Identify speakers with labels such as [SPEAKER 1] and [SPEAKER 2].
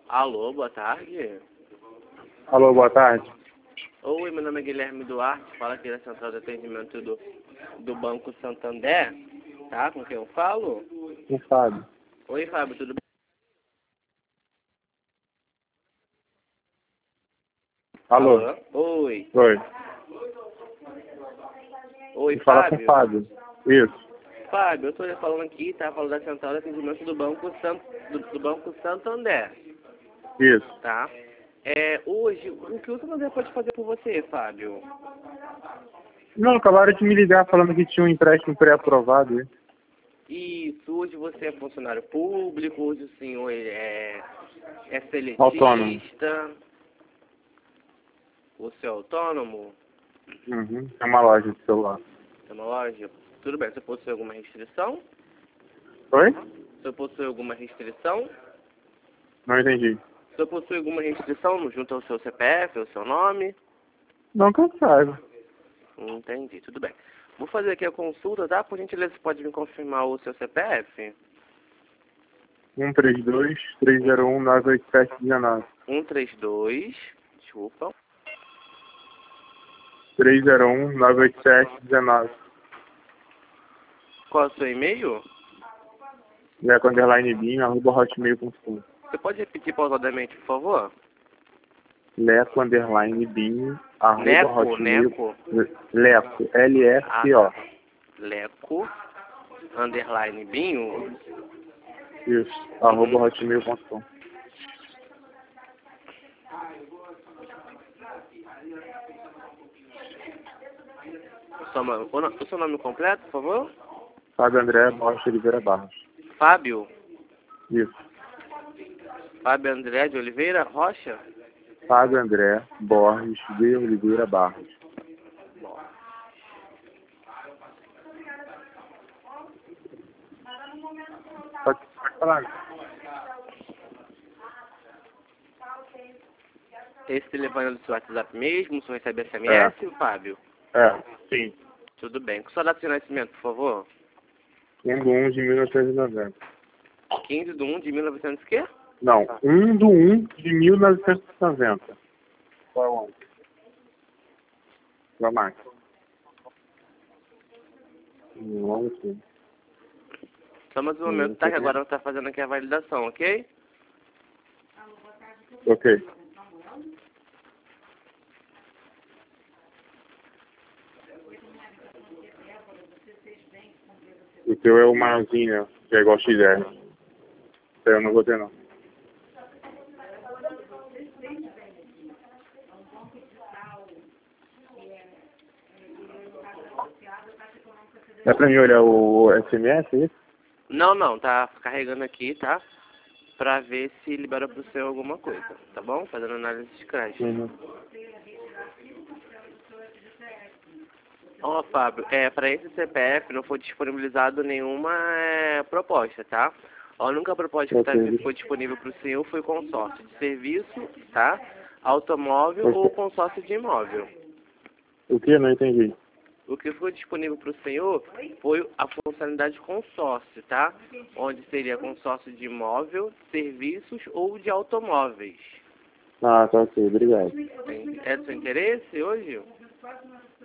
[SPEAKER 1] Alô, boa tarde.
[SPEAKER 2] Alô, boa tarde.
[SPEAKER 1] Oi, meu nome é Guilherme Duarte, fala aqui da Central de Atendimento do Banco Santander, tá? Com quem eu falo?
[SPEAKER 2] Com o Fábio.
[SPEAKER 1] Oi, Fábio, tudo bem?
[SPEAKER 2] Alô?
[SPEAKER 1] Alô? Oi.
[SPEAKER 2] Oi.
[SPEAKER 1] Oi,
[SPEAKER 2] Me fala com o
[SPEAKER 1] Fábio.
[SPEAKER 2] Fábio. Isso.
[SPEAKER 1] Fábio, eu tô falando aqui, tá? Falo da Central de Atendimento do Banco, do Banco Santander,
[SPEAKER 2] Isso.
[SPEAKER 1] tá? Hoje, o que o Santander pode fazer por você, Fábio?
[SPEAKER 2] Não, acabaram de me ligar falando que tinha um empréstimo pré-aprovado.
[SPEAKER 1] Isso, hoje você é funcionário público, hoje o senhor é
[SPEAKER 2] Autônomo.
[SPEAKER 1] seletista, você é autônomo,
[SPEAKER 2] Uhum. É uma loja de celular.
[SPEAKER 1] tem uma loja. Tudo bem, você possui alguma restrição?
[SPEAKER 2] Oi?
[SPEAKER 1] Você possui alguma restrição?
[SPEAKER 2] Não entendi.
[SPEAKER 1] Você possui alguma restrição junto ao seu CPF, ao seu nome?
[SPEAKER 2] Não que eu saiba.
[SPEAKER 1] Entendi, tudo bem. Vou fazer aqui a consulta, tá? Por gentileza, você pode me confirmar o seu CPF?
[SPEAKER 2] 132-301-98719.
[SPEAKER 1] 132, desculpa.
[SPEAKER 2] 301-98719.
[SPEAKER 1] Qual é o seu e-mail?
[SPEAKER 2] leco_binho@hotmail.com.
[SPEAKER 1] Você pode repetir pausadamente, por favor?
[SPEAKER 2] leco_binho@hotmail.
[SPEAKER 1] Neco?
[SPEAKER 2] Leco.
[SPEAKER 1] Ah,
[SPEAKER 2] L-E-C-O.
[SPEAKER 1] tá. Leco, underline, binho.
[SPEAKER 2] Isso.
[SPEAKER 1] Uhum.
[SPEAKER 2] @hotmail.com.
[SPEAKER 1] O seu nome completo, por favor?
[SPEAKER 2] Fábio André Borges Oliveira Barros.
[SPEAKER 1] Fábio.
[SPEAKER 2] Isso.
[SPEAKER 1] Fábio André de Oliveira Rocha?
[SPEAKER 2] Fábio André Borges de Oliveira Barros. Pode falar.
[SPEAKER 1] Esse telefone é do seu WhatsApp mesmo? O senhor recebe SMS, Fábio?
[SPEAKER 2] Sim.
[SPEAKER 1] Tudo bem. Com sua data de nascimento, por favor?
[SPEAKER 2] 1/1 de 1990.
[SPEAKER 1] 15 de 1 de 1900 quê?
[SPEAKER 2] Não, 1/1 de 1990. Qual é? Vamos lá. Vamos sim.
[SPEAKER 1] Só mais um momento, tá? Que agora está fazendo aqui a validação, ok?
[SPEAKER 2] Ok. O teu é o maiorzinho, né? Que é igual XR. Eu não vou ter, não. É pra mim olhar o SMS, é isso?
[SPEAKER 1] Não, tá carregando aqui, tá? Pra ver se libera pro seu alguma coisa, tá bom? Fazendo análise de crédito.
[SPEAKER 2] Uhum.
[SPEAKER 1] Ó, Fábio, pra esse CPF não foi disponibilizado nenhuma proposta, tá? A única proposta que foi disponível pro senhor foi consórcio de serviço, tá? Automóvel ou consórcio de imóvel.
[SPEAKER 2] O que? Não entendi.
[SPEAKER 1] O que foi disponível para o senhor foi a funcionalidade consórcio, tá? Onde seria consórcio de imóvel, serviços ou de automóveis.
[SPEAKER 2] Ah, tá ok. Obrigado.
[SPEAKER 1] É do seu interesse hoje?